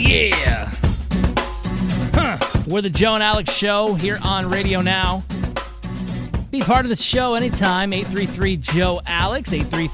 Yeah. We're the Joe and Alex Show here on Radio Now. Be part of the show anytime. 833-JOE-ALEX,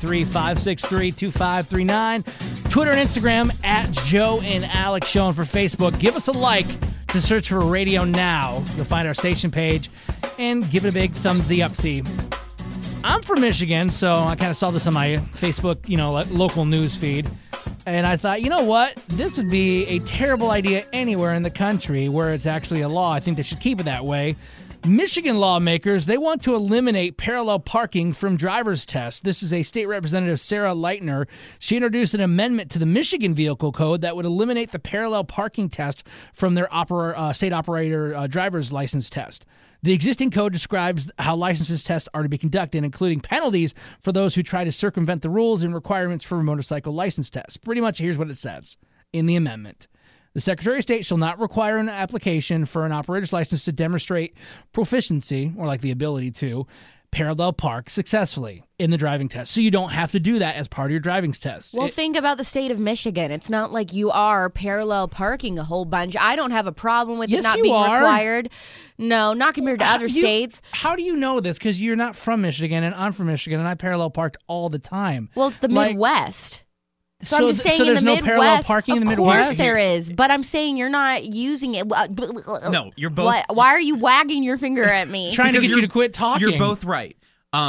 833-563-2539. Twitter and Instagram at Joe and Alex Show. And for Facebook, give us a like to search for Radio Now. You'll find our station page and give it a big thumbsy up-see. I'm from Michigan, so I kind of saw this on my Facebook, local news feed. And I thought, you know what? This would be a terrible idea anywhere in the country where it's actually a law. I think they should keep it that way. Michigan lawmakers, they want to eliminate parallel parking from driver's tests. This is a state representative, Sarah Leitner. She introduced an amendment to the Michigan Vehicle Code that would eliminate the parallel parking test from their state operator driver's license test. The existing code describes how licenses tests are to be conducted, including penalties for those who try to circumvent the rules and requirements for motorcycle license tests. Pretty much here's what it says in the amendment. The Secretary of State shall not require an application for an operator's license to demonstrate proficiency, or like the ability to, parallel park successfully in the driving test. So you don't have to do that as part of your driving test. Well, think about the state of Michigan. It's not like you are parallel parking a whole bunch. I don't have a problem with it not being required. No, not compared to other states. How do you know this? Because you're not from Michigan, and I'm from Michigan, and I parallel parked all the time. Well, it's the Midwest. So I'm just saying in the Midwest, parallel parking in the Midwest? Of course there is, but I'm saying you're not using it. No, you're both. Why are you wagging your finger at me? Trying to get you to quit talking. You're both right.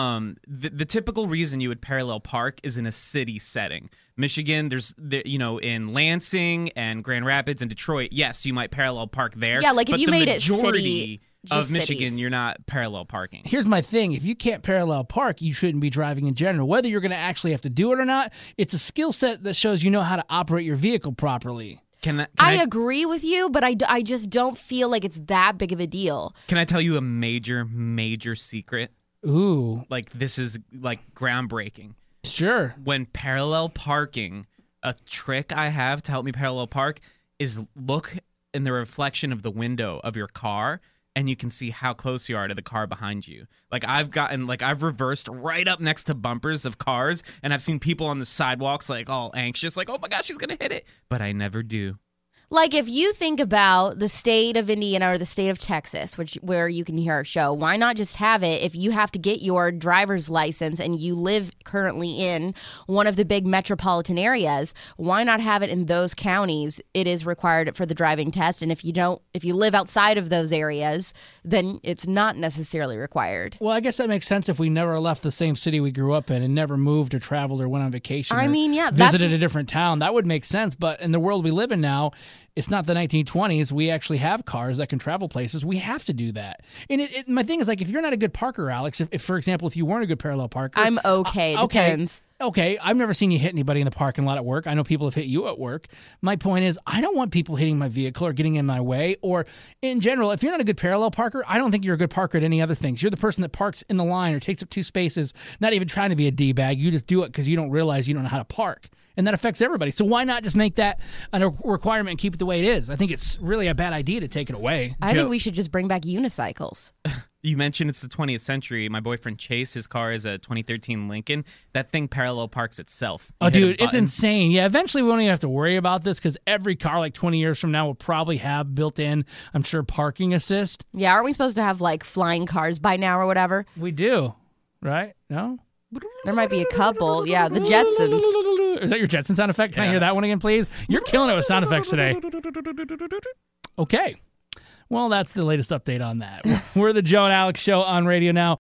The typical reason you would parallel park is in a city setting. Michigan, in Lansing and Grand Rapids and Detroit, yes, you might parallel park there. Yeah, like if you made it city of Michigan, you're not parallel parking. Here's my thing. If you can't parallel park, you shouldn't be driving in general. Whether you're going to actually have to do it or not, it's a skill set that shows you know how to operate your vehicle properly. I agree with you, but I just don't feel like it's that big of a deal. Can I tell you a major secret? Ooh. Like, this is, groundbreaking. Sure. When parallel parking, a trick I have to help me parallel park is look in the reflection of the window of your car, and you can see how close you are to the car behind you. I've reversed right up next to bumpers of cars, and I've seen people on the sidewalks, all anxious, oh my gosh, she's going to hit it. But I never do. Like, if you think about the state of Indiana or the state of Texas, where you can hear our show, why not just have it if you have to get your driver's license and you live currently in one of the big metropolitan areas? Why not have it in those counties? It is required for the driving test, and if you live outside of those areas, then it's not necessarily required. Well, I guess that makes sense if we never left the same city we grew up in and never moved or traveled or went on vacation. Visited a different town. That would make sense, but in the world we live in now, it's not the 1920s. We actually have cars that can travel places. We have to do that. And my thing is, if you're not a good parker, Alex, if for example, if you weren't a good parallel parker. I'm okay. Depends. Okay, I've never seen you hit anybody in the parking lot at work. I know people have hit you at work. My point is, I don't want people hitting my vehicle or getting in my way. Or in general, if you're not a good parallel parker, I don't think you're a good parker at any other things. You're the person that parks in the line or takes up two spaces, not even trying to be a D-bag. You just do it because you don't realize you don't know how to park. And that affects everybody. So why not just make that a requirement and keep it the way it is? I think it's really a bad idea to take it away. I think we should just bring back unicycles. You mentioned it's the 20th century. My boyfriend Chase, his car is a 2013 Lincoln. That thing parallel parks itself. Oh, dude, it's insane. Yeah, eventually we won't even have to worry about this because every car 20 years from now will probably have built-in, I'm sure, parking assist. Yeah, aren't we supposed to have flying cars by now or whatever? We do, right? No? There might be a couple. Yeah, the Jetsons. Is that your Jetson sound effect? Can I hear that one again, please? You're killing it with sound effects today. Okay. Well, that's the latest update on that. We're the Joe and Alex Show on Radio Now.